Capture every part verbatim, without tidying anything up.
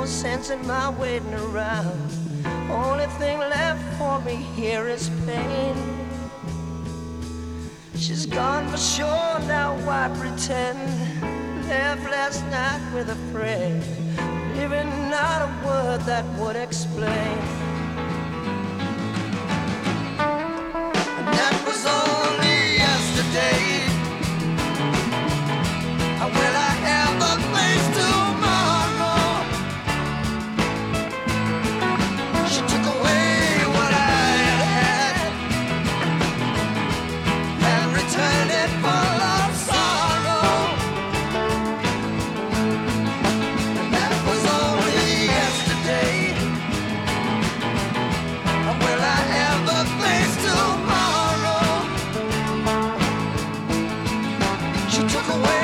sense in my waiting around. Only thing left for me here is pain. She's gone for sure, now why pretend? Left last night with a friend, leaving not a word that would explain. And that was only yesterday. Will I ever face tomorrow? She took away what I had and returned it full of sorrow. And that was only yesterday. Will I ever face tomorrow? She took away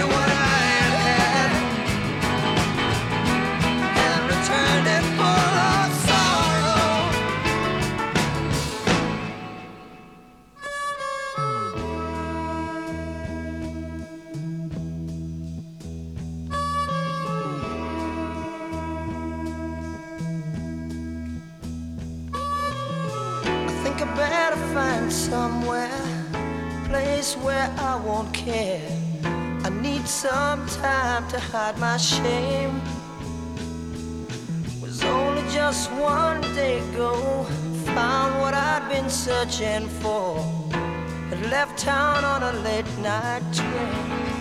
I better find somewhere, place where I won't care. I need some time to hide my shame. Was only just one day ago, found what I'd been searching for. Had left town on a late night train.